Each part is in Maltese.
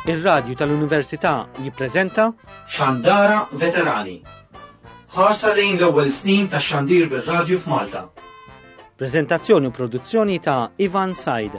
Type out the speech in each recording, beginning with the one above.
Ir-Radju tal-Università jippreżenta Xandara Veterani. Ħarsa lejn l-ewwel snin tax-xandir bir-radju f'Malta. Preżentazzjoni u produzzjoni ta' Ivan Said.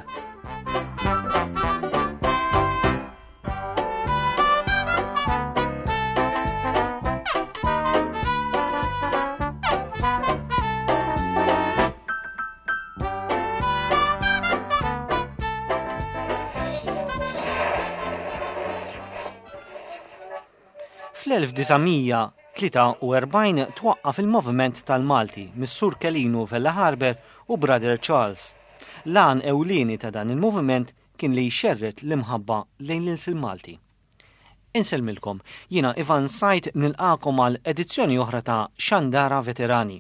Fl-1943 twaqqaf il-moviment tal-Malti mis-Sur Kelinu Vellaharber u Brother Charles. L-għan ewlieni ta' dan il-moviment kien li jxerret l-imħabba lejn l-Insil Malti. Inselmilkom, jiena Ivan Said nilqakom għal edizzjoni oħra ta' Xandara Veterani.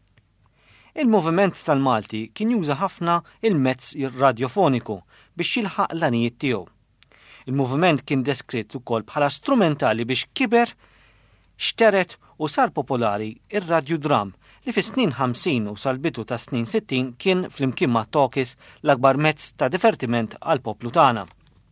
Il-moviment tal-Malti kien juża ħafna il-mezz radiofoniku biex jilħaq l-għanijiet tiegħu. Il-moviment kien deskritt ukoll bħala strumentali biex kiber, xteret u sar popolari ir-radio dram li fis-snin 50 u sal-bidu ta' snin 60 kien flimkien ma' Talkies l-akbar mezz ta' divertiment għal poplu tagħna.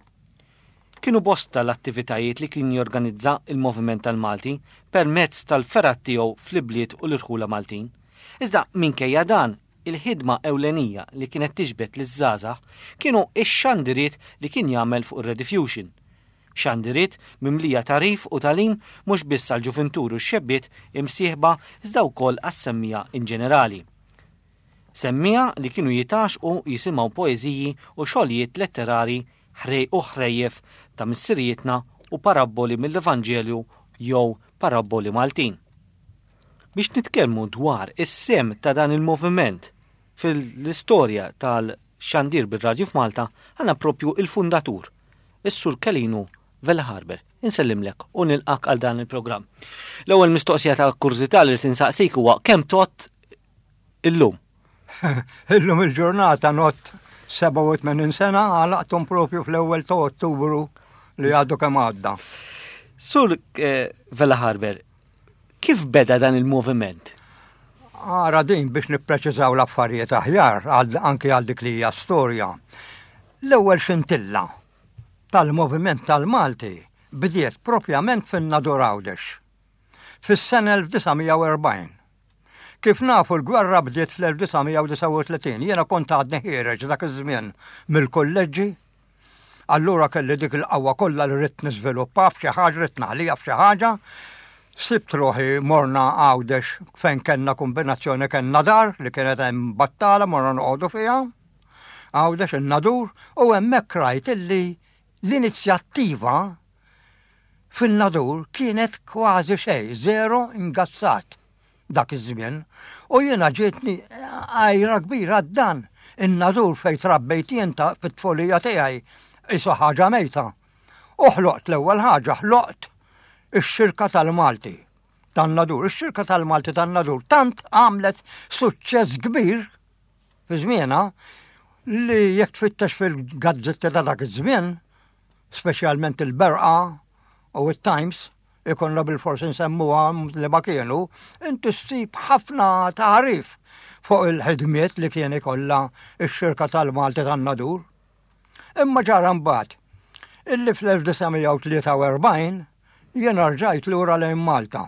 Kienu bosta l-attivitajiet li kien jorganizza il-moviment tal-Malti permezz tal-ferat tiegħu fl-ibliet u l-irħula Maltin. Iżda minkejja dan, il-ħidma ewlenija li kienet tiġbed liż-żgħażagħ kienu x-xandiriet li kien jagħmel fuq ir-rediffusion. Xandiriet mimlija tarif u talim mhux biss għall-ġuventur u x-xebbiet imsieħba iżda wkoll għas-semmija in ġenerali. Semmija li kienu jitaxqu jisimgħu poeżiji u xogħlijiet letterari ħrejjef ta' missirietna u parabboli mill-Evanġelju jew parabboli Maltin. Biex nitkellmu dwar is-sem ta' dan il-moviment fil-istorja tal-xandir bir-radju f'Malta għandna propju il-fundatur, is-Sur Kelinu Vellaharber. Insellimlek u nilqak għal dan il-programm. L-ewwel mistoqsija ta' kurzità li tinsaqsik huwa kemm tot illum? Illum il-ġurnata not 87 sena għalaqthom propju fl-ewwel ta' Ottubru li għadu kemm għadda. Sur Vellaharber, kif beda dan il-moviment? Ara din biex nippreċiżaw l-affarijiet aħjar anke għal dik li hija storja. L-ewwel xintilla tal-moviment tal-Malti bdiet propjament fin-Nadur Għawdex fis-sena 1940. Kif nafu l-gwerra bdiet fl-1939, jiena kont għadni ħireġ dak iż-żmien mill-kolleġġi. Allura kelli dik il-qawwa kollha li rid niżviluppa f'xi ħaġa, rid naħliha f'xi ħaġa. Sibt ruħi morna Għawdex fejn kellna kombinazzjoni kellna dar li kienet hemm battala morna noqogħdu fiha. Għawdex in-Nadur u hemmhekk rajt illi l-inizjattiva fin-Nadur kienet kważi xejn, zero ingazzat dak iż-żmien. U jiena ġietni għajra kbira dan in-Nadur fejn trabbejt jien fit-tfolija tiegħi isu ħaġa mejta. U ħloqt l-ewwel ħaġa, ħloqt ix-xirka tal-Malti tan-Nadur. Ix-xirka tal-Malti tan-Nadur tant għamlet suċċess kbir fi żmienha li jekk tfittex fil-gazzetti ta' dak iż-żmien, speċjalment il-Berqa u it-Times, ikonna bil-forsi nsemmuha li ma kienu, inti ssib ħafna tarif fuq il-ħidmiet li kien ikollha x-xirka tal-Malti tan-Nadur. Imma ġara mbagħad illi fl-1943 jiena rġajt lura lejn Malta.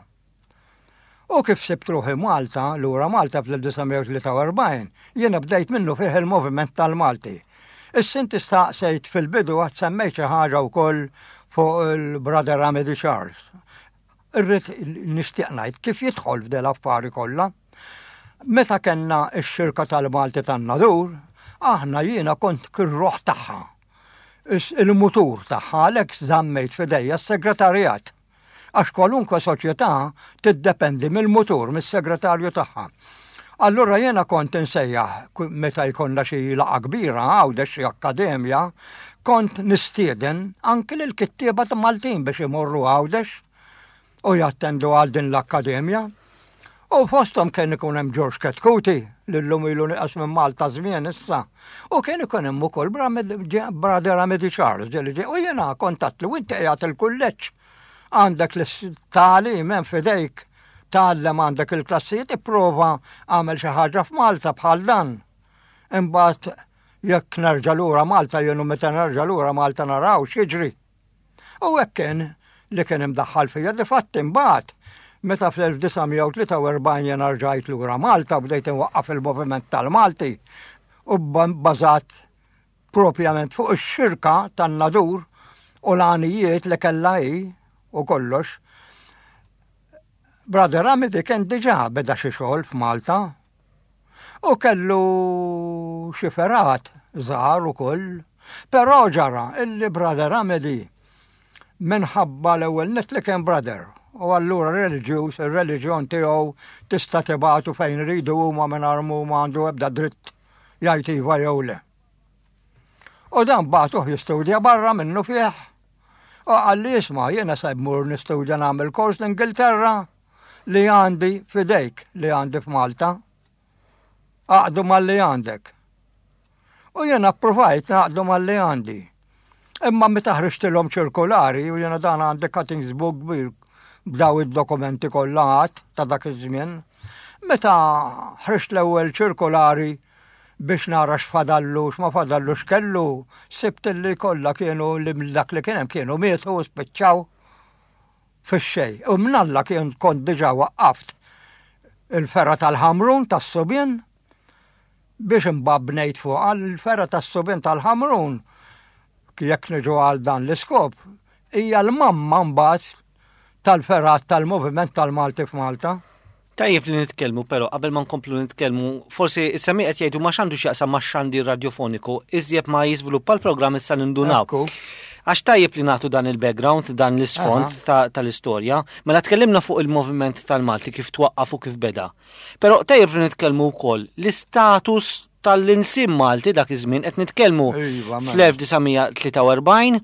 U kif sibt ruħi Malta, lura Malta fl-1943, jiena bdejt minnu fih il-moviment tal-Malti. Is-sinti staqsejt fil-bidu għad semmejt xi ħaġa wkoll fuq il-Brother Amedy Charles. Irrid nixtieq ngħid kif jidħol f'del affari kollha. Meta kellna x-xirka tal-Malti tan-Nadur, aħna jiena kont kir-ruħ tagħha. Il-mutur tagħha għalhekk żammejt f'idejja s-segretarjat. Għax kwalunkwe soċjetà tiddependi mill-mutur, mis-segretarju tagħha. Allura jiena kont insejjaħ meta jkollna xi laqgħa kbira Għawdex xi akkademja, kont nistieden anke lil kittieba ta' Maltin biex imorru Għawdex u jattendu għal din l-akkademja. U fosthom kien ikun hemm George Ketkuti li llum ilu nieqas minn Malta żmien issa. U kien ikun hemm ukoll Brother Amedy Charles u jiena kontattlu inti qiegħed il-kulleġġ għandek l-tagħlim hemm f'idejk tgħallem għandek il-klassijiet ipprova għamel xi ħaġa f'Malta bħal dan. Imbagħad jekk nerġa' lura Malta jienu meta nerġa' lura Malta naraw x'jiġri. U hekk kien li kien imdaħħal fija li fatt imbagħad meta fl-1943 jien rġajt lura Malta bdejt inwaqqaf il-moviment tal-Malti u bbażat propjament fuq ix-xirka tan-nadur u l-għanijiet li kellha hi u kollox. Brother Hamidi kien diġà beda xi xogħol f'Malta u kellu xi ferat żgħar ukoll, però ġara illi Brother Hamidi minħabba l-ewwel nett li kien brother u allura il-reliġjon tiegħu tista' tibagħtu fejn iridu huma mingħajr ma għandu ebda dritt jgħid iva jew le. U dan bagħtuh jistudja barra minnu fih. U qalli isma' jiena se mmur nistudja nagħmel kors l-Ingilterra li għandi f'idejk li għandi f'Malta. Aqdu mal-li għandek. U jiena approvajt naqdu mal-li għandi. Imma meta ħriġtilhom ċirkolari u jiena dan għandi cuttings book kbir b'daw id-dokumenti kollha ta' dak iż-żmien. Meta ħriġt l-ewwel ċirkolari biex nara x'fadallu x'ma fadallu x'kellu, sibt li kollha kienu li dak li kien hemm kienu mietu u spiċċaw fix-xejn. U mnalla kont diġà waqqaft il-ferra tal-Ħamrun tas-Subien biex imbabbnejt fuq għal-ferra tas-Subien tal-Ħamrun jekk niġu għal dan l-iskop hija l-mamma mbagħad tal-ferrat tal-moviment tal-Malti f'Malta. Tajjeb li nitkellmu, però qabel ma nkomplu nitkellmu, forsi is-semi qed jgħidu ma x'għandu x'jaqsam ma' xandir radiofoniku, iżjed ma jiżviluppa l-programm issa nindunaw. Għax tajjeb li nagħtu dan il-background, dan l-isfond tal-istorja, mela tkellimna fuq il-moviment tal-Malti kif twaqqaf u kif beda. Però tajjeb li nitkellmu wkoll l-istatus tal-insim Malti dak iż-żmien qed nitkellmu fl-1943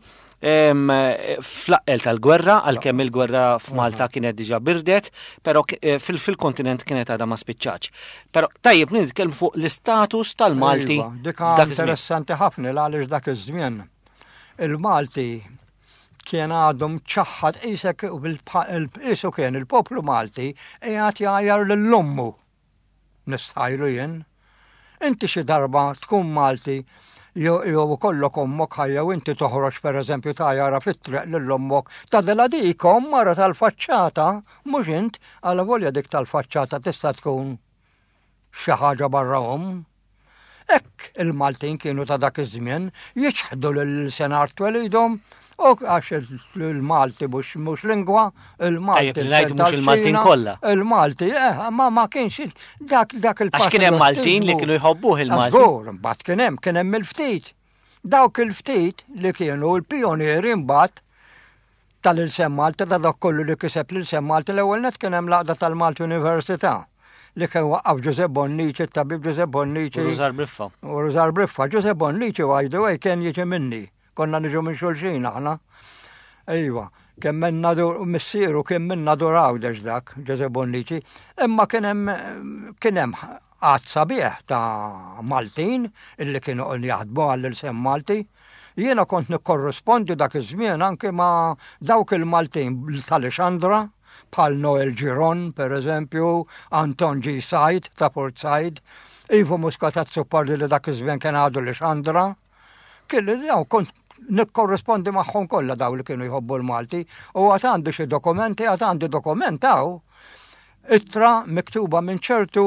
fl-aqqel tal-gwerra, għalkemm il-gwerra f'Malta kienet diġà birdet, però fil-kontinent kienet għadha ma spiċċax. Però tajjeb nitkellmu fuq l-istatus tal-Malti. Dik interessanti ħafna għaliex dak iż-żmien. Il-Malti kien għadhom ċaħħad qisek qisu kien il-poplu Malti qiegħed jgħajjar lill-ommu. Nistajlu jien. Inti xi darba tkun Malti jew kollok ommok ħajja u inti toħroġ pereżempju tajjara fit-triq lill-ommok tagħdilha dikom mara tal-faċċata, mhux int għal volja dik tal-faċċata tista' tkun xi ħaġa barrahom. Hekk il-Maltin kienu ta' dak iż-żmien jiċħdu lill-Senar twelidhom u għax il-Malti mhux lingwa, il-Malti mhux il-Maltin kollha. Il-Malti ma kienx dak il-pass. Għax kien hemm Maltin li kienu jħobbuh il-Malti. Żgur, imbagħad kien hemm il-ftit. Dawk il-ftit li kienu l-pionieri mbagħad tal-Ilsem Malti ta' dak kollu li kiseb l-Ilsem Malti l-ewwel net kien hemm laqda tal-Malti Università li kien waqqaf Giuseppe Bonnici, tabib Giuseppe Bonnici. U Rużar Briffa. Rużar Briffa, Giuseppe Bonnici għajdu kien jiġi minni. Konna niġu minn xulxin aħna. Ejwa, kemm minna missieru kien minna duraw dak, Giuseppe Bonnici. Imma kien hemm qatt sabiħ ta' Maltin illi kienu jaħdmu għall-Ilsem Malti. Jiena kont nikkorrispondi dak iż-żmien anke ma' dawk il-Maltin tal-Ixandra, bħal Noel Giron, per eżempju, Anton G. Said ta' Port Said, Ivo Muscatazzo parli li dak iż-żmien kien għadu l-Ixandra. Kelli kont nikkorrispondi magħhom kollha daw li kienu jħobbu l-Malti u għad għandi xi dokumenti, għad għandi dokumentaw ittra miktuba minn ċertu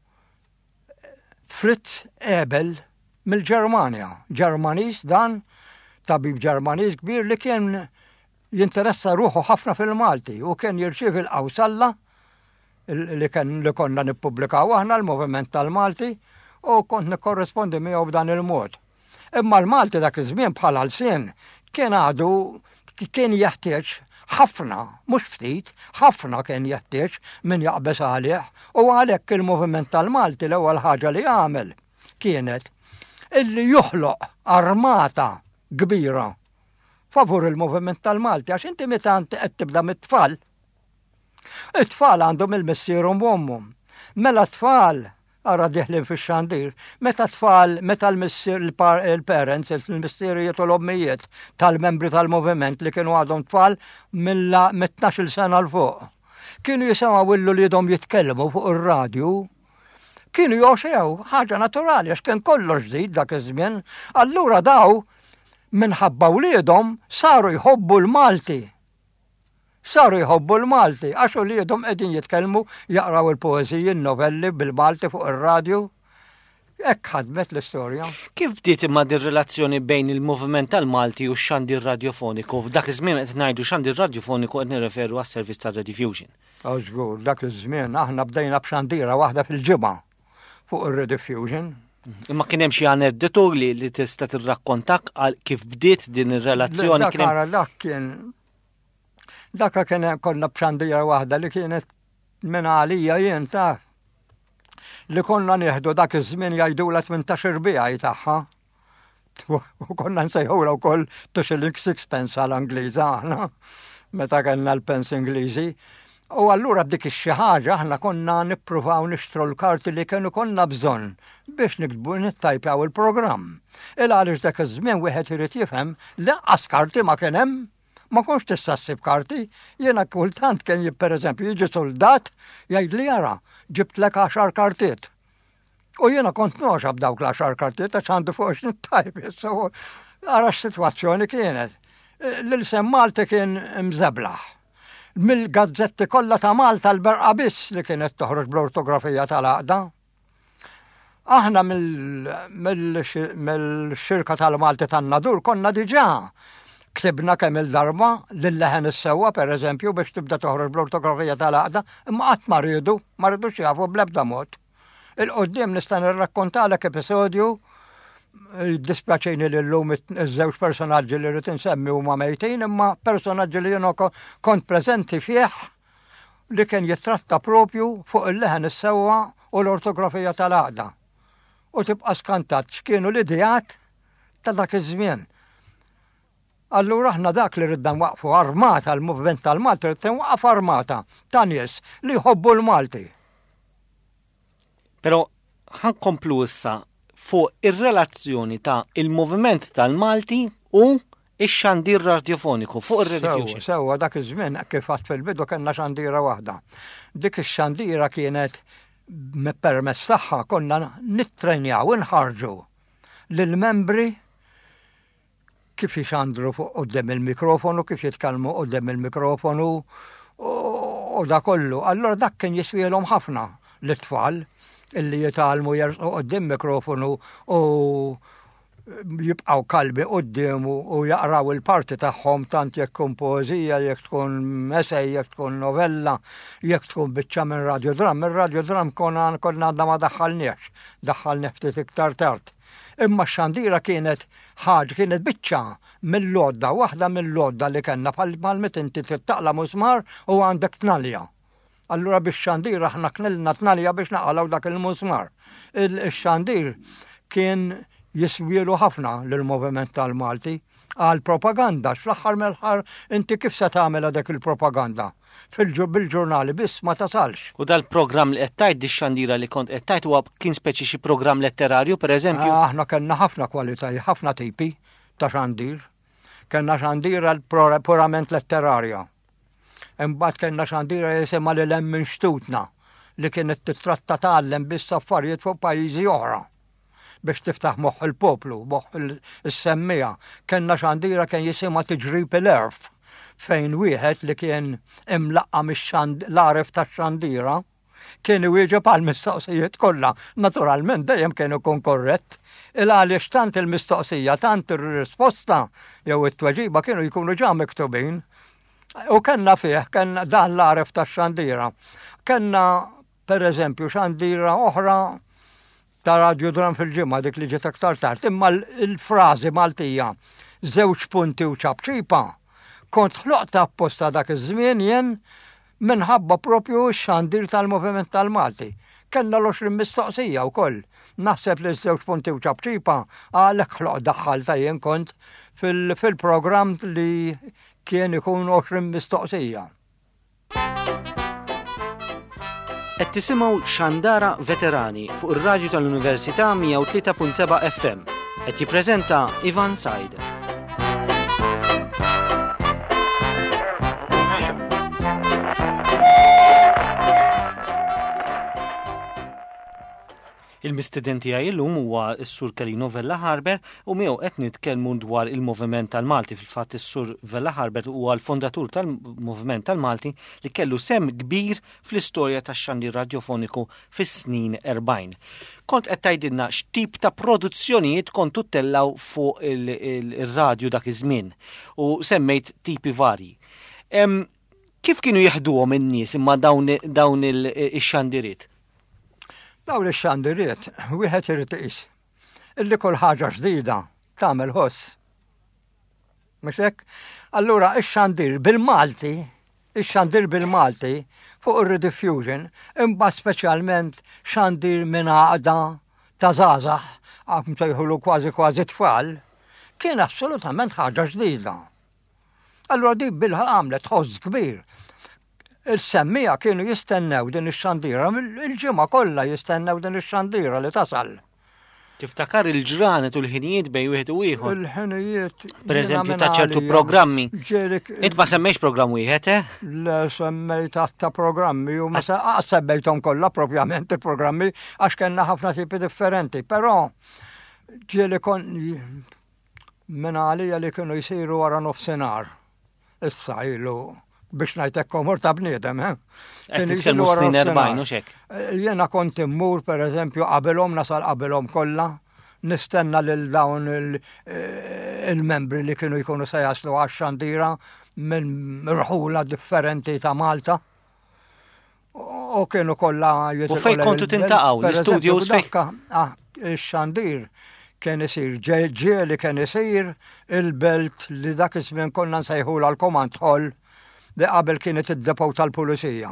Fritz Ebel mill-Ġermanja. Ġermaniż dan, tabib Ġermaniż kbir li kien jinteressa ruħu ħafna fil-Malti u kien jirċiev il-qawsalla li konna nippubblikaw aħna l-moviment tal-Malti u kont nikkorrispondi miegħu b'dan il-mod. Imma l-Malti dak iż-żmien bħala l-sien kien jeħtieġ ħafna, mhux ftit, ħafna kien jeħtieġ min jaqbes għalih u għalhekk il-moviment tal-Malti l-ewwel ħaġa li għamel kienet illi joħloq armata kbira favur il-moviment tal-Malti għax inti meta qed tibda mit-tfal. It-tfal għandhom il-missierhom b'ommhom. Mela tfal ara diħlin fix-xandir, meta l-missier il-parents, il-missierijiet u l-ommijiet tal-membri tal-moviment li kienu għadhom tfal mit-12 sena l-fuq. Kienu jisimgħu illu li jidhom jitkellmu fuq ir-radju, kienu joxew ħaġa naturali għax kien kollox żid dak iż-żmien, allura daw minħabba wliedhom saru jħobbu l-Malti. Saru jħobbu l-Malti, għax wliedhom qegħdin jitkellmu jaqraw il-poeżiji, il-novelli bil-Malti fuq ir-radju. Hekk ħadmet l-istorja. Kif bdiet imma din relazzjoni bejn il-moviment tal-Malti u x-xandir radiofoniku? F'dak iż-żmien qed ngħidu xandir radiofoniku qed nirreferu għas-servizz tar-Rediffusion. Żgur, dak iż-żmien aħna bdejna b'xandira waħda fil-ġimgħa fuq ir-Rediffusion. Imma kien hemm xi aneddotu li tista' tirrakkontak għal kif bdiet din ir-relazzjoni Dak kien konna b'xandira waħda li kienet minn għalija jien ta' li konna nieħdu dak iż-żmien jgħidula 18 biegħi tagħha. U konna nsejħula wkoll shilling sixpence għall-Angliża aħna meta kellna l-pence Ingliżi. U allura b'dik ix-xi ħaġa aħna konna nippruvaw nixtru l-karti li kienu konna bżonn biex nikdbu nittajpjaw il-programm. Għaliex dak iż-żmien wieħed irid jifhem laqqas karti ma kien hemm. Ma konx tista' ssib karti, jiena kultant kien pereżempju jiġi soldat jgħidli jara, ġibt lek 10 kartiet. U jiena kont noxa b'dawk l-10 kartiet għax għandu fuq x'nittajb. Ara x-sitwazzjoni kienet. L-isem Malti kien mżeblaħ. Mill-gazzetti kollha ta' Malta l-berqa biss li kienet toħroġ bl-ortografija tal-għaqda. Aħna mill-xirka tal-Malti tan-Nadur konna diġà ktibna kemm il-darba lill-leħen is-sewwa pereżempju biex tibda toħroġ bl-ortografija tal-għaqda, imma qatt ma rridux jafu bl-ebda mod. Il-qoddim nista' nirrakkontalek episodju dispjaċini li llum iż-żewġ personaġġi li rrid insemmi huma mejtin, imma personaġġi li jiena kont preżenti fih li kien jitratta propju fuq il-leħen is-sewwa u l-ortografija tal-għaqda. U tibqa' skantat x'kienu l-idejat ta' dak iż-żmien. Allura aħna dak li ridna waqfu armata, l-moviment tal-Malti ridna waqfu armata ta' nies li jħobbu l-Malti. Però ħankomplu issa fuq ir-relazzjoni ta' il-moviment tal-Malti u ix-xandir radiofoniku fuq ir-Rediffusion. Sewwa dak iż-żmien kif għadt fil-bidu kellna xandira waħda. Dik ix-xandira kienet permezz tagħha konna nittrenjaw inħarġu lill-membri kif jixandru fuq qudiem il-mikrofonu, kif jitkellmu qudiem il-mikrofonu u da kollu. Allora dak kien jiswielhom ħafna l-tfal illi jitalmu jerqgħu qudiem mikrofonu u jibqgħu kalbi qudiemu u jaqraw il-parti tagħhom tant jekk tkun poeżija, jekk tkun essej, jekk tkun novella, jekk tkun biċċa minn radiodram. Ir-radiodram konna għadna ma daħħalni ftit iktar tard. Imma x-xandira kienet biċċa mill-lodda, waħda mill-lodda li kellna bħal met inti trid taqla musmar u għandek tnalja. Allura bix-xandir aħna knilna tnalja biex naqalaw dak il-musmar. Il-xandir kien jiswielu ħafna lill-moviment tal-Malti għal propaganda, fl-aħħar mill-aħħar inti kif se tagħmel dik il-propaganda? Bil-ġurnali biss ma tasalx. U dal-programm li qed tgħid xandira li kont qed tgħid huwa kien speċi xi programm letterarju pereżempju? Aħna kellna ħafna kwalitajiet, ħafna tipi ta' xandir. Kellna xandira purament letterarja. Imbagħad kellna xandira jisimha lil hemm minn xtutna li kienet titratta tgħallem biss affarijiet fuq pajjiżi oħra biex tiftaħ moħħ il-poplu, moħħ is-semmija. Kellna xandira kien jisimha tiġrib il-erf fejn wieħed li kien imlaqqa l-aref tax-xandira kien iwieġeb għal mistoqsijiet kollha. Naturalment dejjem kienu kun korrett. Għaliex tant il-mistoqsija, tant ir-risposta jew it-tweġiba kienu jkunu ġa miktubin. U kellna fih, kellna dan l-aref tax-xandira. Kellna pereżempju xandira oħra ta' radiodram fil-ġimgħa dik li ġiet aktar tard, imma l-frażi Maltija żewġ punti u ċabċipa kont ħloqta apposta dak iż-żmien jien minħabba propju x-xandir tal-moviment tal-Malti. Kellna l-20 mistoqsija wkoll. Naħseb li żewġ punti u ċabċipa għalhekk ħloq daħħalta jien kont fil-programm li kien ikun 20 mistoqsija. Qed tisimgħu Xandara Veterani fuq ir-Radju tal-Università 103.7 FM. Qed jippreżenta Ivan Sajd. Il-mistiden tiegħi llum huwa s-Sur Kalino Vella Harber u miegħu qed nitkellmu dwar il-Moviment tal-Malti. Fil-fatt is-Sur Vella Harber huwa l-fondatur tal-Moviment tal-Malti li kellu sem kbir fl-istorja tax-xandir radjofoniku fis-snin 40. Kont qed tgħidilna x'tip ta' produzzjonijiet kontu tellaw fuq il-radju dak iż-żmien u semmejt tipi varji. Kif kienu jeħduhom in-nies imma dawn ix-xandiriet? Dawn ix-xandiriet, wieħed irid iqis. Illi kull ħaġa ġdida tagħmel ħoss. Mhux hekk? Allura ix-xandir bil-Malti fuq ir-rediffusion imbagħad speċjalment xandir minn għaqda ta' żgħażagħ għam sejħulu kważi tfal, kien assolutament ħaġa ġdida. Allura di bilħa għamlet ħoss kbir. Il-semmija kienu jistennew din ix-xandira, il-ġimgħa kollha jistennew din ix-xandira li tasal. Tiftakar il-ġranet u l-ħinijiet bejn wieħed u ieħor. Il-ħinijiet. Pereżempju ta' ċertu programmi. Int ma semmejx programm wieħed, Le semmejt ta' programmi u ma semmejthom kollha propjament il-programmi għax kellna ħafna tipi differenti, però ġieli minn għalija li kienu jsiru wara nofsinhar. Issa ilu biex ngħidlek komor ta' bniedem, Qed nitkellmu snin 40 u x'hekk. Jiena kont immur pereżempju qabelhom nasal qabelhom kollha, nistenna lil dawn il-membri li kienu jkunu se jaslu għax-xandira minn rħula differenti ta' Malta. U kienu kollha U fejn kontu tintaqgħu l-istudios fejn? Ix-xandir kien isir ġieli kien isir il-belt li dak iż-żmien konna nsejħula l-Command Hall li qabel kienet id-depow tal-pulizija.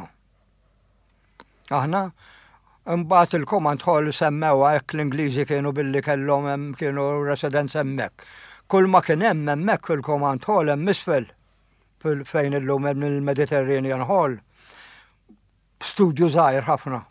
Aħna, imbagħad il-Command Hall semmewha hekk l-Ingliżi kienu billi kellhom kienu residents hemmhekk. Kull ma kien hemm hemmhekk fil-Command Hall hemm isfel fejn illum hemm il-Mediterranean Hall. Studju żgħir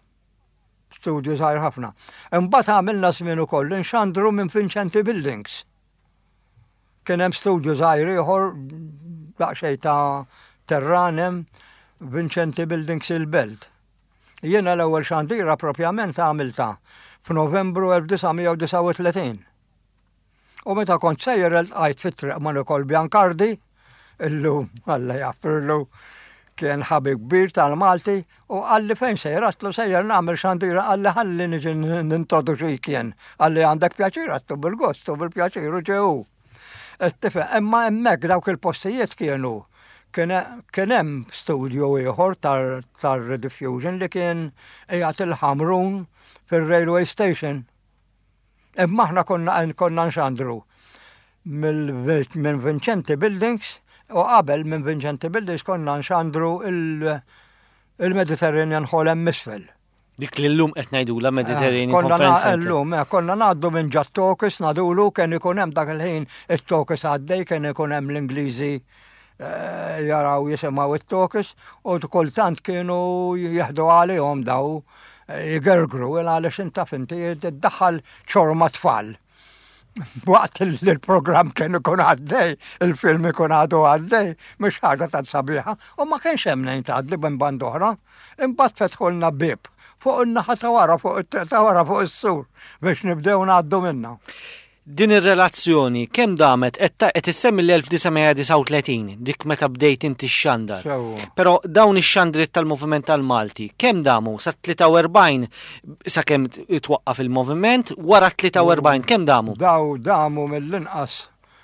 ħafna. Imbagħad għamilna żmien ukoll inxandru minn Vincenti Buildings. Kien hemm studju żgħir ieħor daqsxejn ta' terranem Vincenti Buildings il-Belt. Jiena l-ewwel xandira propjament għamilta f'Novembru 1939. U meta kont sejjer iltqajt fit-triq ma' Nicol Biancardi, illum Alla jaffirlu kien ħabib kbir tal-Malti u għalli fejn sejratlu sejjer nagħmel xandira għalli ħalli niġi nintroduċik jien. Għalli għandek pjaċir għattu bil-gost u bil-pjaċir u ġew. Imma hemmhekk dawk il-postijiet kienu kien hemm studju ieħor tar-rediffusion li kien qiegħed il-Ħamrun fir-railway station. Imma aħna konna nxandru minn Vincenti Buildings u qabel minn Vincenti Buildings konna nxandru il-Mediterranean Hall hemm isfel. Dik li llum qed ngħidula Mediterranean Conference Center. Konna ngħaddu minn ġat-Tokis ngħadulu kien ikun hemm dak il-ħin it-Tokis għaddej kien ikun hemm l-Ingliżi jaraw jisimgħu it-Tokis u kultant kienu jieħdu għalihom daw jgergru għaliex inta finti iddaħħal ċorma tfal. Waqt il-programm kien ikun għaddej, il-film ikun għadu għaddej, mhux ħaġa ta' sabiħa, u ma kienx hemm ngħid tgħaddi minn band oħra, imbagħad fetħolna bib fuq in-naħa ta' wara fuq is-sur biex nibdew ngħaddu minnha. Din ir-relazzjoni kemm damet qed issemmi l-1939 dik meta bdejt inti x-xandar. Però dawn ix-xandriet tal-Moviment tal-Malti kemm damu sa 43 sakemm itwaqqaf il-moviment wara 43 kemm damu? Damu mill-inqas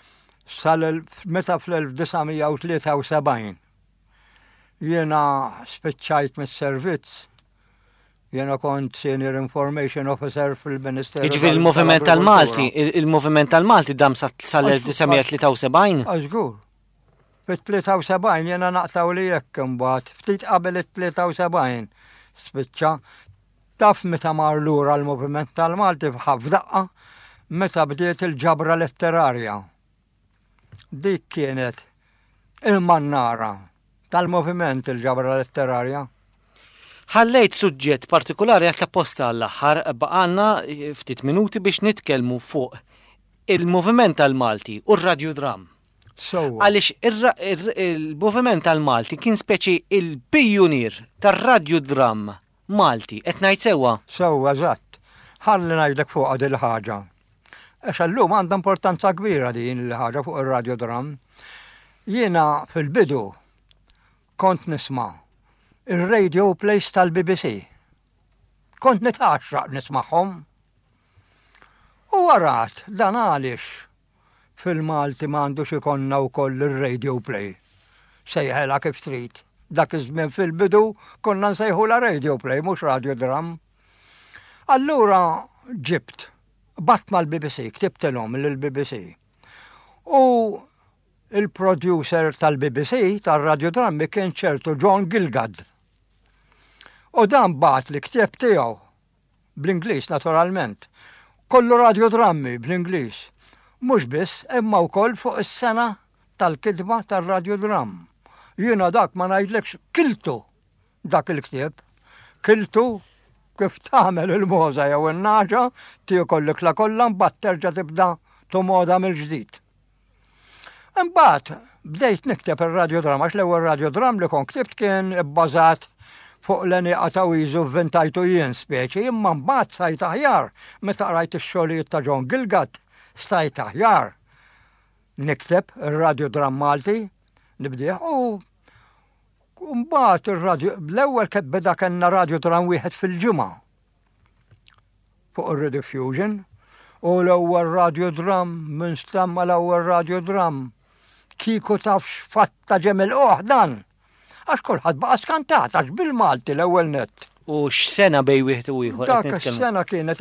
meta fl-1973 jiena spiċċajt mis-servizz. Jena kont Senior Information Officer fil-Ministeru. Jiġifieri il-Moviment tal-Malti, il-Moviment tal-Malti dam sal-1973? Żgur. Fit-73 jena naqtaw li jekk imbagħad, ftit qabel it-73 spiċċa taf meta mar lura l-Moviment tal-Malti f'daqqa meta bdiet il-ġabra letterarja. Dik kienet il-mannara tal-Moviment il-ġabra letterarja. Ħallejt suġġett partikolari għal tapposta għall-aħħar baqanna ftit minuti biex nitkellmu fuq il-Moviment tal-Malti u r-Radio Dram. Għaliex il-Moviment tal-Malti kien speċi il-pionir tar-Radio Dram Malti, qed ngħid sewwa. Sewwa eżatt. ħalli ngħidlek fuq din il-ħaġa. Għax allum għandha importanza kbira din il-ħaġa fuq ir-radiodram. Jiena fil-bidu kont nisma' ir-radio plays tal-BBC. Kont nitgħaxraq nisma'hom. U warat dan għaliex fil-Malti m'għandux ikonna wkoll ir-radio play. Sejħela kif trid. Dak iż-żmien fil-bidu konna nsejħula radio play mhux radiodram. Allura ġibt batt mal-BBC, ktibtilhom lill-BBC. U il-producer tal-BBC tar-radiodrammi kien ċertu John Gilgad. U dan bat li ktib tiegħu bl-Ingliż naturalment. Kollu radiodrammi bl-Ingliż. Mhux biss imma wkoll fuq is-sena tal-kidba tar-radiodram. Jiena dak ma ngħidlekx kiltu dak il-ktieb. Kiltu kif tagħmel il-moża jew in-naġa tiegħu kollek la kollha mbagħad terġa' tibda tomoda mill-ġdid. Imbagħad bdejt nikteb ir-radiodram għax l-ewwel radiodram li kont ktibt kien bbażat fuq l-enieqa ta' Wizu vventajtu jien speċi, imma mbagħad sajt aħjar meta qrajt ix-xogħlijiet ta' John Gilgad stajt aħjar. Nikteb ir-radiodram Malti nibdih u mbagħad l-ewwel beda kellna radiodram wieħed fil-ġimgħa fuq ir-Rediffusion u l-ewwel radiodram minn stamma l-ewwel radiodram kieku tafx fatta ġemel dan. Għax kulħadd baqa' skantat għax bil-Malti l-ewwel nett. U x'sena bej wieħed u ieħor? Dak is-sena kienet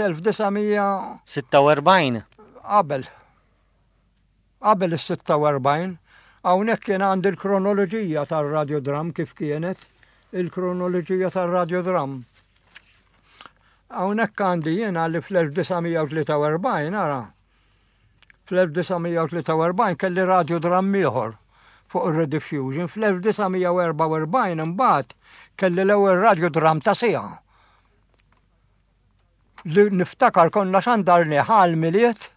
1946. Qabel is-46. Hawnhekk kien għandi l-kronoloġija tar-radiodram kif kienet, il-kronoloġija tar-radiodram. Hawnhekk għandi jiena li fl-1943 ara. Fl-1943 kelli radiodram ieħor fuq ir-Rediffusion, fl-1944 imbagħad kelli l-ewwel radiodram ta' siegħa. Li niftakar konna xandarni ħal miliet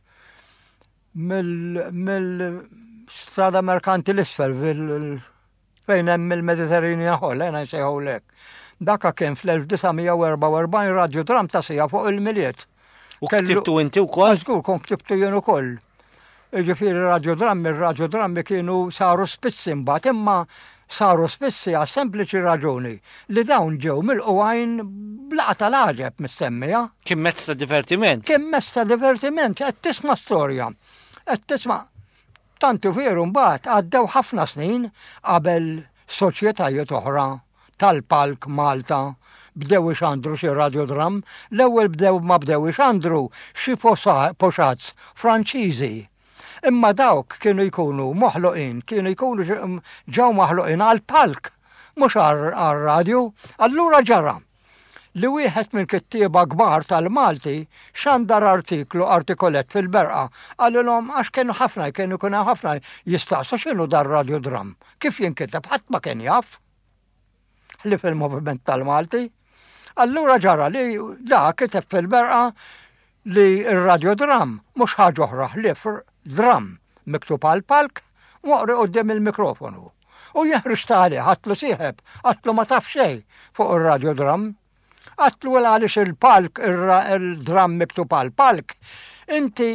mill-strada merkanti l-isfel fejn hemm il-Mediterranean Hall, jena jsejħulek. Daka kien fl-1944 radiodram ta' siegħa fuq il-miliet. U ktibtu inti wkoll? Żgur kon ktibtu jien ukoll. Ġifieri ir-radiodrammi kienu saru spizzi mbagħad, imma saru spizzi għas sempliċi raġuni li dawn ġew mill-qwajn blaqa tal-għaġeb missemmija. Kien mezz ta' divertiment. Kien mezz ta' divertiment, qed tisma' storja. Qed tisma' tantu veru mbagħad għaddew ħafna snin qabel soċjetajiet oħra tal-Palk Malta bdew ixandru xi radiodram, l-ewwel bdew ixandru xi poxazz Franċiżi. Imma dawk kienu jkunu moħloqin, kienu jkunu ġew moħloqin għal-palk, mhux għal-radju. Allura ġara li wieħed minn kittieba kbar tal-Malti xandar artikolet fil-Berqa għalilhom għax kienu ħafna jistaqsu x'inhu dar radiodram. Kif jinkiteb ħadd ma kien jaf li fil-moviment tal-Malti. Allura ġara li dak kiteb fil-Berqa li r-radiodram mhux ħaġa oħra li dram miktub għal-palk waqri qudiem il-mikrofonu. U jeħriġ tali, ħatlu sieħeb, ħatlu ma taf xejn fuq ir-radiodram. Ħatlu għaliex il-palk, il-dram miktub għal-palk, inti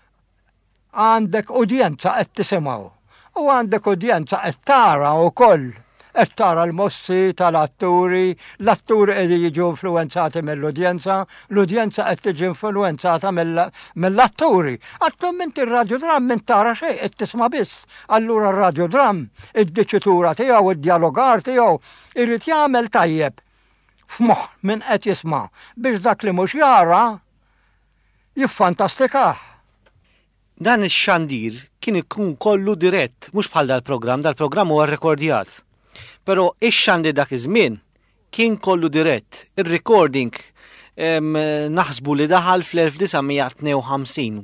għandek udjenza qed tisimgħu. U għandek udjenza qed tara wkoll. Qed tara l-mossi tal-atturi, l-atturi qed jiġu influenzati mill-udjenza, l-udjenza qed tiġi influenzata mill-atturi. Għattum inti r-radiodram minn tara xejn qed tisma' biss. Allura r-radiodram, id-diċitura tiegħu, id-dialogar tiegħu irid jagħmel tajjeb f'moħħ minn qed jisma' biex dak li mhux jara jiffantastikah. Dan ix-xandir kien ikun kollu dirett, mhux bħal dal-programm huwa rrekordjat. Pero ix-xandir dak iż-żmien kien kollu dirett. Ir-recording naħsbu li daħal fl-1952,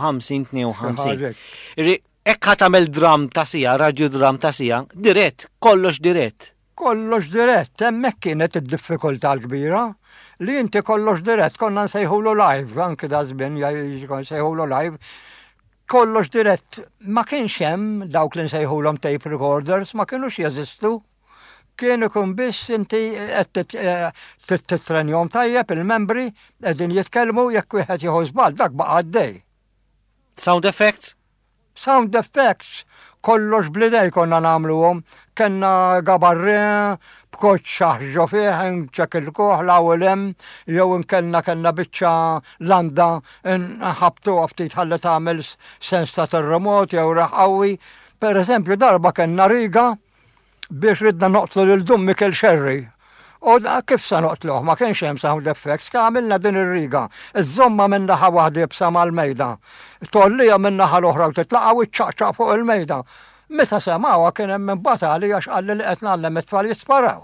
51-52. Ekk tagħmel dram ta' sija, radiodram ta' sija, dirett, kollox dirett. Kollox dirett, hemmhekk kienet id-diffikultà l-kbira li inti kollox dirett, konna nsejħulu live, anke da żmien nsejħulu live. Kollox dirett, ma kienx hemm dawk li nsejħulhom tape recorders, ma kienux jeżistu. kien ikun biss inti qed titrenjhom tajjeb il-membri qegħdin jitkellmu jekk wieħed jieħu żball dak baqa' għaddej. Sound effects? Sound effects kollox blidej konna nagħmluhom, kenna gabarre b'koċ xaħġo fih nċek il-koħ l-ewwel hemm jew inkellna kellna biċċa landa nħabtu ftit ħalli tagħmel sens ta' terremot jew raħqawi. Pereżempju darba kellna riga biex ridna noqtlu lil dum Mikel Sherry. U kif sa noqtluh, ma kienx hemm sound effects, għamilna din ir-riga. Iż-żomma minn naħa waħda jibsa mal-mejda. Tollija minn naħa l-oħra u titlaqa' u ċċaqċaq fuq il-mejda. Meta semgħuha kien hemm imbatali għax qalli li qed nagħlem it-tfal jisparaw.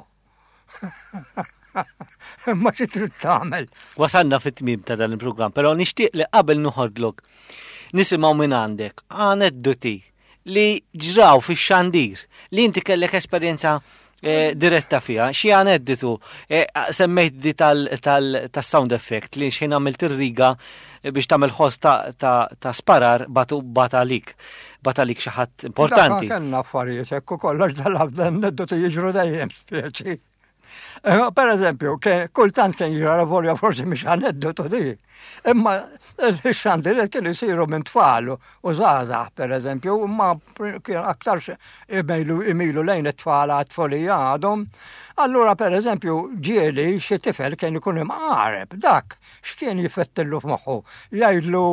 Ma xi trid tagħmel. Wasalna fit-tmiem ta' dan il-programm, però nixtieq li qabel noħodlok nisimgħu minn għandek aneddoti li ġraw fix-xandir li inti kellek esperjenza diretta fija, xi anedditu semmejt di tas-sound effect li xejn għamilt ir-riga biex tagħmel ħoss ta' sparar batalik xi ħadd importanti. Kellna affarijiet hekk kollox dal-abda aneddotu jiġru dejjem speċi. Per eżempju, kultant kien jira volja forsi mhix aneddotu di. Imma x-xandiret kienu jsiru minn tfal u żgħażagħ pereżempju, imma kien aktar imilu lejn it-tfal għat-tfolija għadhom. Allura pereżempju ġieli xi tifel kien ikun imqareb dak x'kien jifettillu f'moħħu. Jgħidlu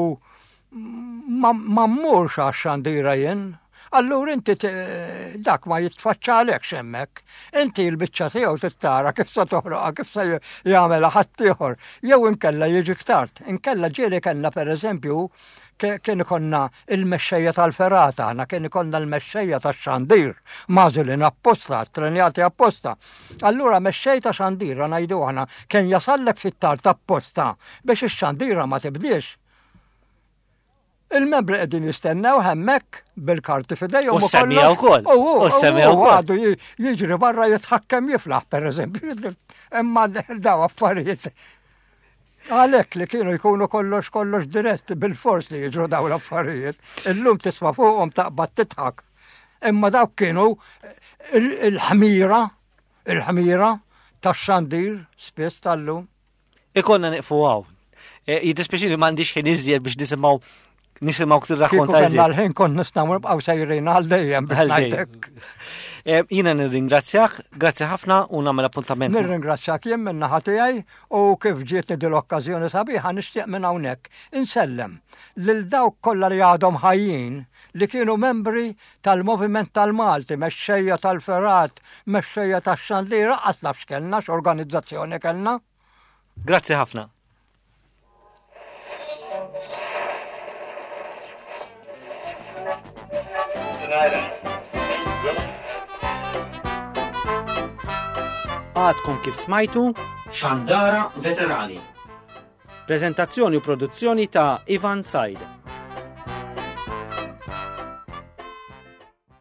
ma mmurx għax-xandira jien. Allura inti dak ma jitfaċċalekx hemmhekk. Inti l-biċċa tiegħu tittara kif se toħroqha, kif se jagħmilha ħadd ieħor. Jew inkella jiġi ktart. Inkella ġieli kellna pereżempju kien ikollna il-mexxejja tal-ferata, aħna kien ikollna l-mexxejja tax-xandir, mażulin apposta, trenjati apposta. Allura mexxej ta' xandira ngħidu aħna kien jasallek fit-tard apposta biex ix-xandira ma tibdiex. Il-membri qegħdin jistennew hemmhekk bil-karti f'idejhom u semmija wkoll. U semmija wkoll. Għadu jiġri barra jitħakkam jiflaħ pereżempju. Imma daw affarijiet. Għalhekk li kienu jkunu kollox dirett bil-fors li jiġru daw l-affarijiet. Illum tisma' fuqhom taqbad titħak. Imma dawk kienu il-ħmira tax-xandir spiss tal-lum. Ikonna nieqfu hawn. Jidispeċi li m'għandix ħin iżjed biex nisimgħu tirrakkonta iżjed. Kieku l-ħin kont nistgħu nibqgħu sejrin għal dejjem biex ngħidlek. Jiena nirringrazzjak, grazzi ħafna u nagħmel appuntament. Nirringrazzjak jien minn naħa tiegħi u kif ġietni din l-okkażjoni sabiħa nixtieq minn hawnhekk insellem lil dawk kollha li għadhom ħajjin li kienu membri tal-Moviment tal-Malti, mexxejja tal-Ferat, mexxejja tax-Xandira, qaslaf x'kellna x'organizzazzjoni kellna. Grazzi ħafna. Għadkom kif smajtu Xandara Veterani. Prezentazzjoni u produzzjoni ta' Ivan Said.